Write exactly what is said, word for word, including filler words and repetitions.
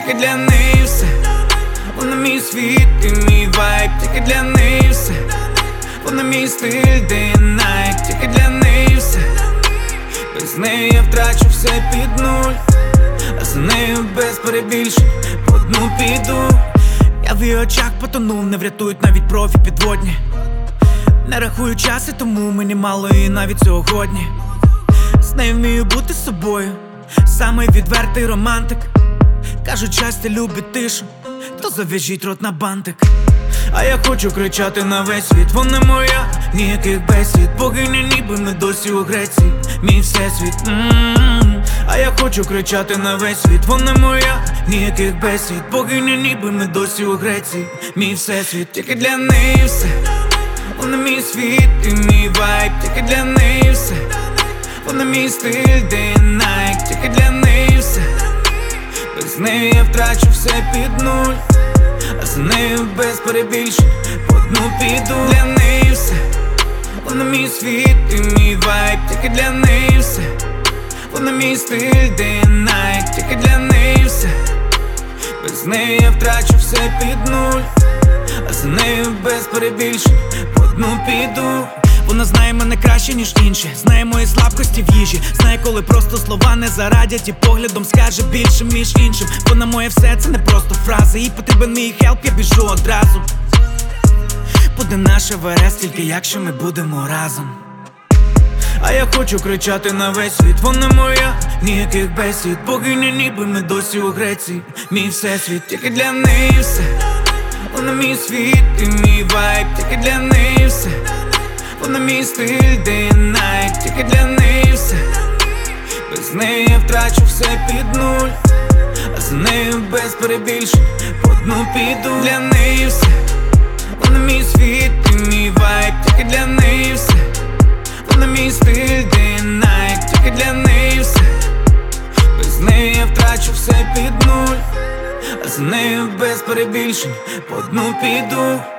тільки для неї все. Вона мій світ і мій вайб, тільки для неї все. Вона мій стиль day and night, тільки для неї все. Без неї я втрачу все під нуль, а за нею без перебільшень по дну піду. Я в її очах потонув, не врятують навіть профі підводні. Не рахую час, і тому мені мало її навіть сьогодні. З нею вмію бути собою, самий відвертий романтик. Кажуть, щастя любить тишу, то зав'яжіть рот на бантик. А я хочу кричати на весь світ, вона моя, ніяких бесід. Богиня, ніби ми досі у Греції, мій всесвіт. М-м-м. А я хочу кричати на весь світ, вона моя, ніяких бесід. Богиня, ніби ми досі у Греції, мій всесвіт. Тільки для неї все. Вона мій світ і мій вайб, тільки для неї все. Вона мій стиль day and night, тільки для неї все. Без неї я втрачу все під нуль, а за нею без перебільшень по дну піду. Для неї все. Вона мій світ і мій вайб, тільки для неї все. Вона мій стиль day and night, тільки для неї все. Без неї я втрачу все під нуль, а за нею без перебільшень по дну піду. Вона знає мене краще, ніж інші, знає мої слабкості в їжі, знає, коли просто слова не зарадять, і поглядом скаже більше, між іншим. Вона моє все, це не просто фрази, їй потрібен мій хелп, я біжу одразу. Буде наш Еверест, тільки якщо ми будемо разом. А я хочу кричати на весь світ, вона моя, ніяких бесід. Богиня, ніби ми досі у Греції, мій всесвіт. Тільки для неї все. Вона мій світ і мій вайб, тільки для неї все. Вона мій стиль day and night, тільки для неї все. Без неї я втрачу все під нуль, а за нею без перебільшень по дну піду. Для неї все. Вона мій світ і мій вайб, тільки для неї все. Вона мій стиль day and night, тільки для неї все. Без неї я втрачу все під нуль, а за нею без перебільшень по дну піду.